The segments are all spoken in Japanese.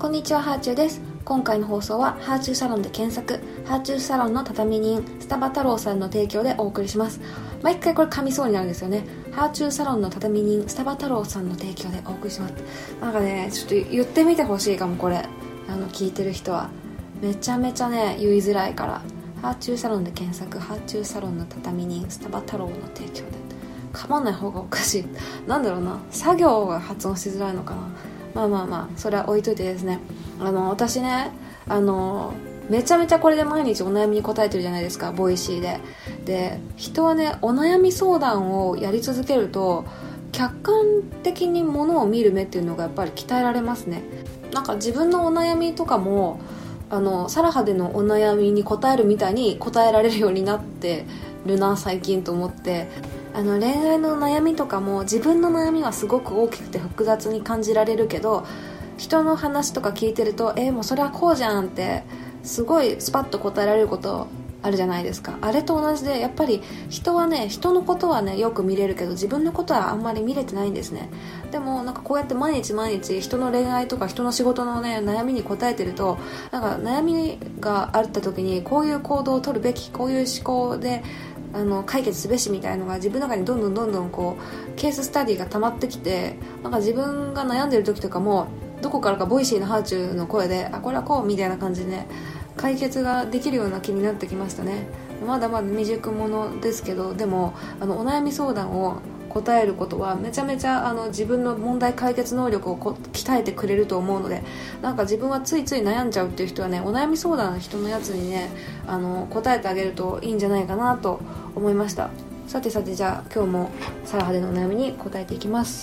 こんにちは、ハーチューです。今回の放送はハーチューサロンで検索、ハーチューサロンの畳人スタバ太郎さんの提供でお送りします。毎回これ噛みそうになるんですよね。ハーチューサロンの畳人スタバ太郎さんの提供でお送りします。なんかね、ちょっと言ってみてほしいかも。これ聞いてる人はめちゃめちゃね言いづらいから、ハーチューサロンで検索、ハーチューサロンの畳人スタバ太郎の提供で、噛まない方がおかしい。なんだろうな、作業が発音しづらいのかな。まあそれは置いといてですね、私ねめちゃめちゃこれで毎日お悩みに答えてるじゃないですか、ボイシーで人はね、お悩み相談をやり続けると客観的にものを見る目っていうのがやっぱり鍛えられますね。なんか自分のお悩みとかもサラハでのお悩みに答えるみたいに答えられるようになってるな最近と思って、恋愛の悩みとかも自分の悩みはすごく大きくて複雑に感じられるけど、人の話とか聞いてるともうそれはこうじゃんってすごいスパッと答えられることあるじゃないですか。あれと同じで、やっぱり人はね、人のことはねよく見れるけど自分のことはあんまり見れてないんですね。でもなんかこうやって毎日人の恋愛とか人の仕事のね悩みに答えてると、なんか悩みがあった時にこういう行動を取るべき、こういう思考で解決すべしみたいのが自分の中にどんどんこうケーススタディが溜まってきて、なんか自分が悩んでる時とかもどこからかボイシーのハーチューの声でこれはこうみたいな感じでね解決ができるような気になってきましたね。まだまだ未熟者ですけど、でもお悩み相談を答えることはめちゃめちゃ自分の問題解決能力を鍛えてくれると思うので、なんか自分はついつい悩んじゃうっていう人はね、お悩み相談の人のやつにね答えてあげるといいんじゃないかなと思いました。さてじゃあ今日もサラハでのお悩みに答えていきます。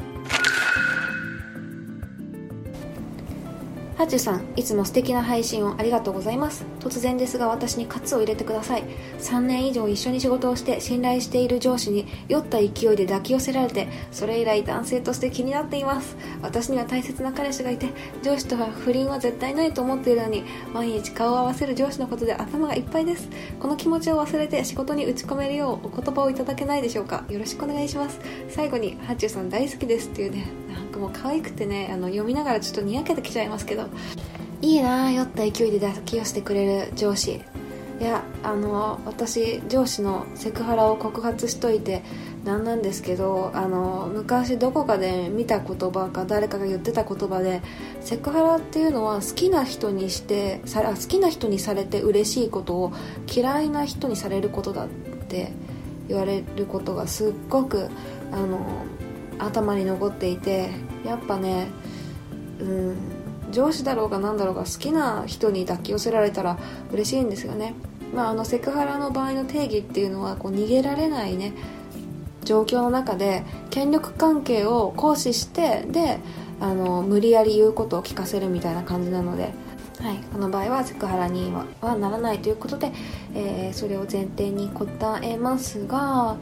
ハーチューさん、いつも素敵な配信をありがとうございます。突然ですが私に喝を入れてください。3年以上一緒に仕事をして信頼している上司に酔った勢いで抱き寄せられて、それ以来男性として気になっています。私には大切な彼氏がいて、上司とは不倫は絶対ないと思っているのに、毎日顔を合わせる上司のことで頭がいっぱいです。この気持ちを忘れて仕事に打ち込めるようお言葉をいただけないでしょうか。よろしくお願いします。最後に、ハーチューさん大好きですっていうね、なんかもう可愛くてね、読みながらちょっとにやけてきちゃいますけど、いいな、酔った勢いで抱き寄せてくれる上司。いや私上司のセクハラを告発しといてなんですけど、昔どこかで見た言葉か誰かが言ってた言葉で、セクハラっていうのは好きな人にされて嬉しいことを嫌いな人にされることだって言われることがすっごく頭に残っていて、やっぱね、上司だろうが何だろうが好きな人に抱き寄せられたら嬉しいんですよね。セクハラの場合の定義っていうのはこう逃げられないね状況の中で権力関係を行使してで無理やり言うことを聞かせるみたいな感じなので、この場合はセクハラにはならないということで、それを前提に答えますが、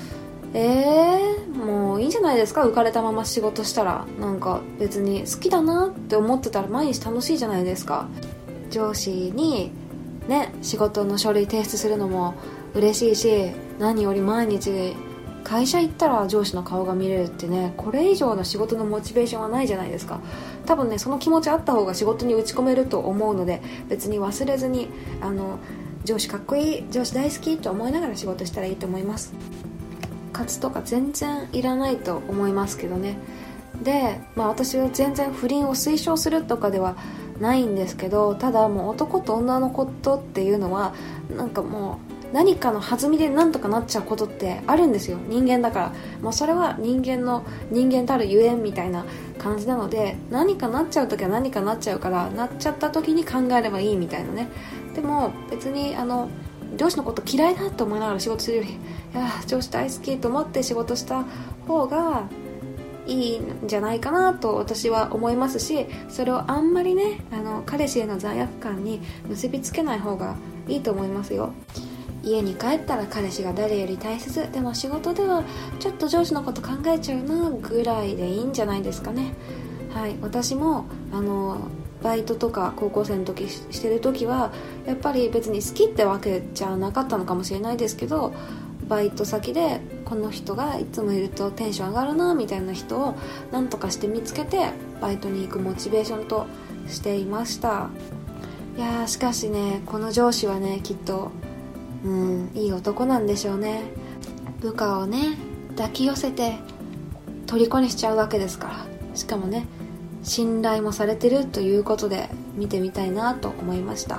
もういいんじゃないですか。浮かれたまま仕事したら、なんか別に好きだなって思ってたら毎日楽しいじゃないですか。上司にね仕事の書類提出するのも嬉しいし、何より毎日会社行ったら上司の顔が見れるってね、これ以上の仕事のモチベーションはないじゃないですか。多分ね、その気持ちあった方が仕事に打ち込めると思うので、別に忘れずに上司かっこいい、上司大好きと思いながら仕事したらいいと思います。活とか全然いらないと思いますけどね。で、私は全然不倫を推奨するとかではないんですけど、ただもう男と女のことっていうのはなんかもう何かの弾みでなんとかなっちゃうことってあるんですよ、人間だから。もうそれは人間たるゆえんみたいな感じなので、何かなっちゃう時は何かなっちゃうから、なっちゃった時に考えればいいみたいなね。でも別に上司のこと嫌いだと思いながら仕事するより、いや上司大好きと思って仕事した方がいいんじゃないかなと私は思いますし、それをあんまりね彼氏への罪悪感に結びつけない方がいいと思いますよ。家に帰ったら彼氏が誰より大切、でも仕事ではちょっと上司のこと考えちゃうなぐらいでいいんじゃないですかね。私もバイトとか高校生の時してる時はやっぱり別に好きってわけじゃなかったのかもしれないですけど、バイト先でこの人がいつもいるとテンション上がるなみたいな人をなんとかして見つけてバイトに行くモチベーションとしていました。いやー、しかしね、この上司はね、きっといい男なんでしょうね。部下をね抱き寄せて虜にしちゃうわけですから、しかもね信頼もされてるということで見てみたいなと思いました。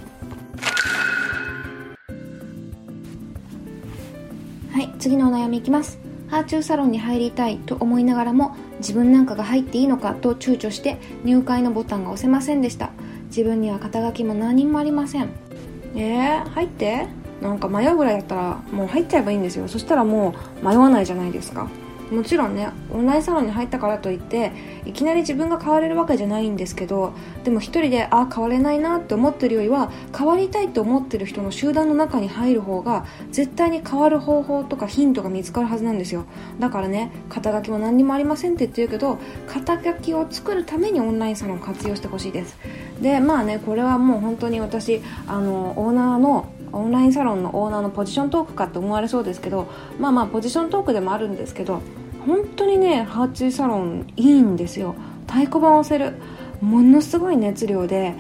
はい、次のお悩みいきます。ハーチューサロンに入りたいと思いながらも自分なんかが入っていいのかと躊躇して入会のボタンが押せませんでした。自分には肩書きも何もありません。入ってなんか迷うぐらいだったらもう入っちゃえばいいんですよ。そしたらもう迷わないじゃないですか。もちろんね、オンラインサロンに入ったからといっていきなり自分が変われるわけじゃないんですけど、でも一人で変われないなって思ってるよりは変わりたいと思ってる人の集団の中に入る方が絶対に変わる方法とかヒントが見つかるはずなんですよ。だからね、肩書きも何にもありませんって言ってるけど、肩書きを作るためにオンラインサロンを活用してほしいです。でこれはもう本当に私オンラインサロンのオーナーのポジショントークかって思われそうですけど、ポジショントークでもあるんですけど、本当にねハーチューサロンいいんですよ。太鼓判を押せる、ものすごい熱量で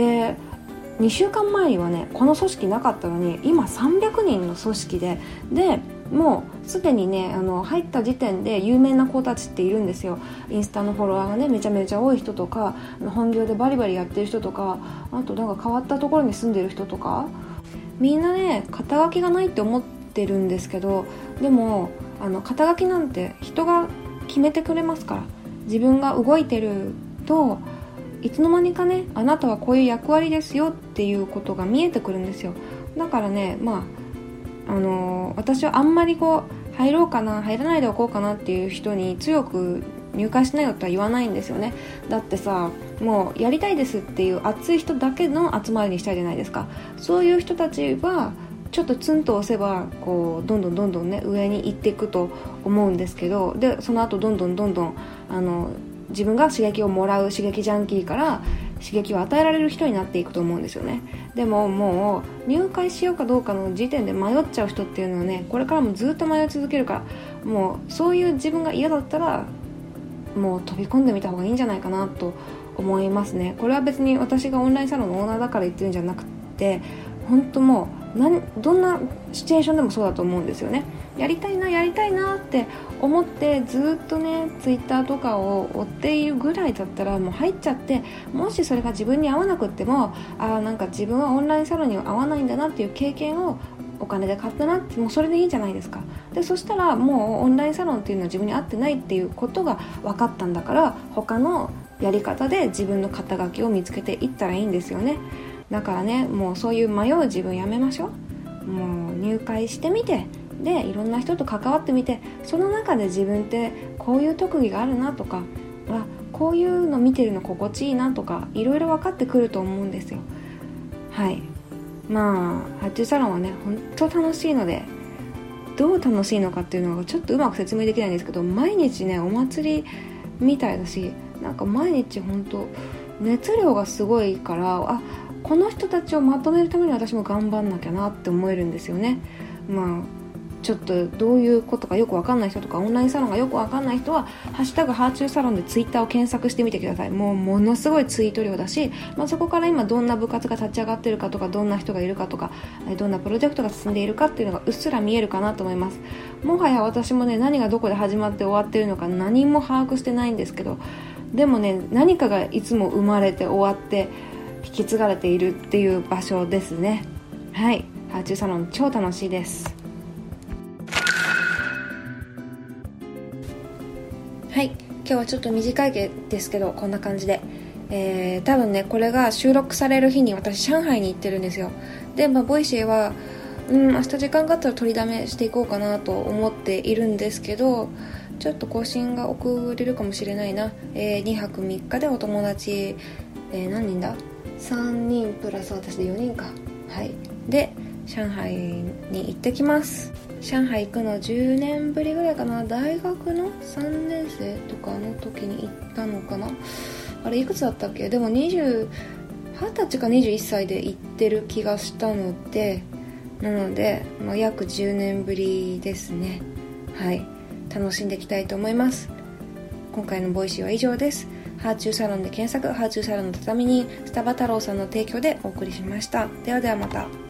2週間前にはねこの組織なかったのに今300人の組織でもうすでにね入った時点で有名な子たちっているんですよ。インスタのフォロワーがねめちゃめちゃ多い人とか、本業でバリバリやってる人とか、あとなんか変わったところに住んでる人とか、みんなね肩書きがないって思ってるんですけど、でも肩書きなんて人が決めてくれますから。自分が動いてるといつの間にかね、あなたはこういう役割ですよっていうことが見えてくるんですよ。だからね私はあんまり入ろうかな入らないでおこうかなっていう人に強く入会しないよとは言わないんですよね。だってさ、もうやりたいですっていう熱い人だけの集まりにしたいじゃないですか。そういう人たちはちょっとツンと押せばどんどんね上に行っていくと思うんですけど、でその後どんどん自分が刺激をもらう刺激ジャンキーから刺激を与えられる人になっていくと思うんですよね。でももう入会しようかどうかの時点で迷っちゃう人っていうのはね、これからもずっと迷い続けるから、もうそういう自分が嫌だったらもう飛び込んでみた方がいいんじゃないかなと思いますね。これは別に私がオンラインサロンのオーナーだから言ってるんじゃなくて、本当もうどんなシチュエーションでもそうだと思うんですよね。やりたいなって思ってずっとねツイッターとかを追っているぐらいだったらもう入っちゃって、もしそれが自分に合わなくってもなんか自分はオンラインサロンには合わないんだなっていう経験をお金で買ったなって、もうそれでいいんじゃないですか。でそしたらもうオンラインサロンっていうのは自分に合ってないっていうことが分かったんだから、他のやり方で自分の肩書きを見つけていったらいいんですよね。だからね、もうそういう迷う自分やめましょう。もう入会してみて、でいろんな人と関わってみて、その中で自分ってこういう特技があるなとか、こういうの見てるの心地いいなとか、いろいろ分かってくると思うんですよ。はい、ハーチューサロンはね本当楽しいので、どう楽しいのかっていうのがちょっとうまく説明できないんですけど、毎日ねお祭りみたいだし、なんか毎日本当熱量がすごいから、この人たちをまとめるために私も頑張んなきゃなって思えるんですよね。ちょっとどういうことかよくわかんない人とか、オンラインサロンがよくわかんない人はハッシュタグハーチューサロンでツイッターを検索してみてください。ものすごいツイート量だし、そこから今どんな部活が立ち上がってるかとか、どんな人がいるかとか、どんなプロジェクトが進んでいるかっていうのがうっすら見えるかなと思います。もはや私もね、何がどこで始まって終わってるのか何も把握してないんですけど、でもね、何かがいつも生まれて終わって引き継がれているっていう場所ですね。はい、ハーチューサロン超楽しいです。はい、今日はちょっと短いですけどこんな感じで、多分ねこれが収録される日に私上海に行ってるんですよ。で、ボイシーは明日時間があったら取りだめしていこうかなと思っているんですけど、ちょっと更新が遅れるかもしれないな。2泊3日でお友達、何人だ3人プラス私で4人か。はい、で上海に行ってきます。上海行くの10年ぶりぐらいかな。大学の3年生とかの時に行ったのかな。あれいくつだったっけ。でも20歳か21歳で行ってる気がしたので、なので、約10年ぶりですね。はい、楽しんでいきたいと思います。今回のボイシーは以上です。 ハーチューサロンで検索、ハーチューサロンの畳人、スタバ太郎さんの提供でお送りしました。ではではまた。